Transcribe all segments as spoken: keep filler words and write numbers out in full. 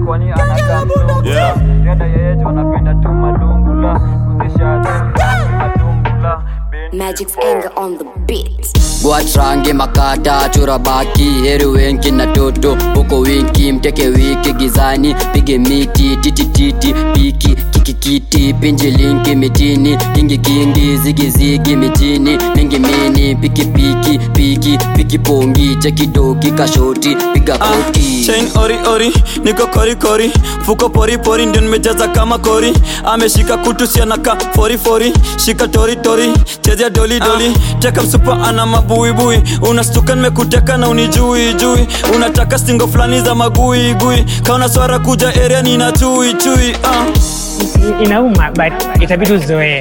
kwani anakamlungu yeah. Yada yeye jo anapenda tu malungula kuzisha atumbula Magic's anger on the beat. Guatrange makata chura baki heri wenki na toto Poko winki mteke wiki gizani pige miti titi titi piki kiki kiti pinji linki mitini kingi kingi zigi zigi mitini mingi mini piki piki piki piki pongi cheki doki kashoti piga koti uh, chain ori ori niko kori kori fuko pori pori ndio nimejaza kama kori ameshika kutu sianaka fori fori shika tori tori chezea doli doli uh. Teka msupa ana mabui bui unastuka nimekuteka na unijui jui unataka stingo flani za magui gui kaona swara kuja area nina chui chui uh. Inauma but itabidi uzoe.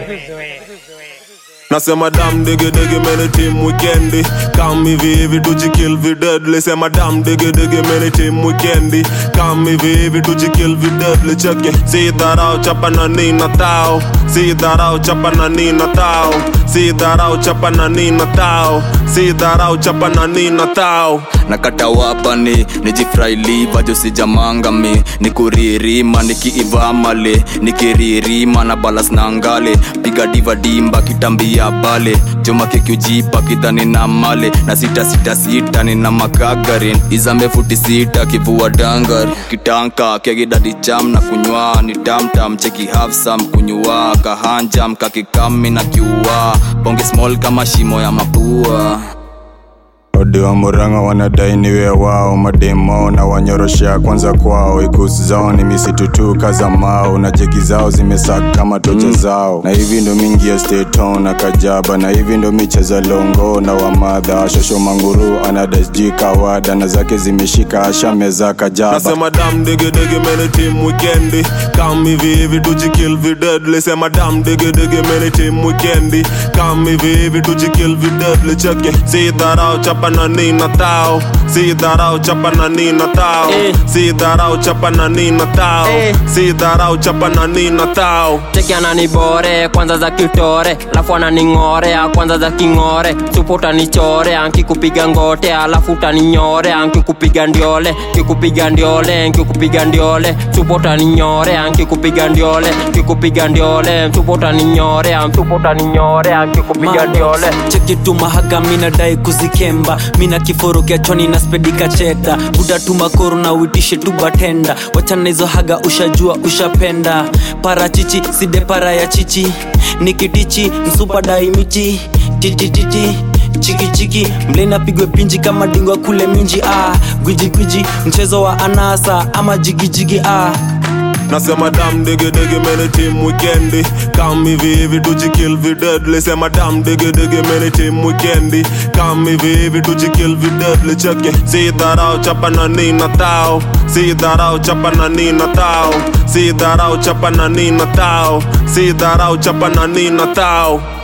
Nasema dam digi digi many team weekendi Come hivi hivi tujikill vi deadly Sema dam digi digi many team weekendi Come hivi hivi tujikill vi deadly Check it Si dharau chapa na nina tao Si dharau chapa na nina tao Si dharau chapa na nina tao Si dharau chapa na nina tao Nakata wapani nijifraili vajo sijamanga mi Nikuririma nikiivamale Nikiririma na balas na ngale Piga diva dimba kitambi ya bale Joma kikiujipa kidhani na male Na sita sita sita ni na makagarin Izambe futi sita kivua dangar Kitanka kegidadi cham na kunywa Ni tam tam cheki have some kunywa Kahanjam kakikami na kiuwa Pongi small kama shimo ya mapua Odi wa Murang'a wanadai niwe wao mademo na wanyoroshea kwanza kwao ikusi zao ni misitu tu kaza mao na jeki zao zimesaka kama tocha zao na hivi ndo mingi ya stay town na kajaba na hivi ndo micheza longo na wamadha shosho manguru anadasji kawada na zake zimeshika asha meza kajaba Nasema dam digi digi many team weekendi Come hivi hivi tujikill vi deadly Sema dam digi digi many team weekendi Come hivi hivi tujikill vi deadly Check it Si dharau chapa na nina tao Si dharau chapa na nina tao Si dharau chapa na nina tao Si dharau chapa na nina tao Cheki ananibore kwanza za kitore alafu ananingore kwanza za kingore Supo utanichore ankikupiga ngote alafu utaninyore ankikupiga ndiole kikupiga ndiole kikupiga ndiole Supo utaninyore ankikupiga ndiole kikupiga ndiole Supo utaninyore supo utaninyore ankikupiga ndiole Cheki tu mahaga mina dai kuzikemba Mina kiforo kia choni na spedika cheta Buda tu makoro na uitishe tu batenda Wachana hizo haga ushajua ushapenda Parachichi side para ya chichi Nikitichi msupa dai michi Chichi chichi Chiki chiki mlena pigwe pinji kama dingwa kule minji ah Gwiji gwiji mchezo wa anasa ama jigi jigi ah Nasema dam digi digi many team weekendi Come hivi hivi tujikill vi deadly Sema dam digi digi many team weekendi Come hivi hivi tujikill vi deadly Check it Si dharau chapa na nina tao Si dharau chapa na nina tao Si dharau chapa na nina tao Si dharau chapa na nina tao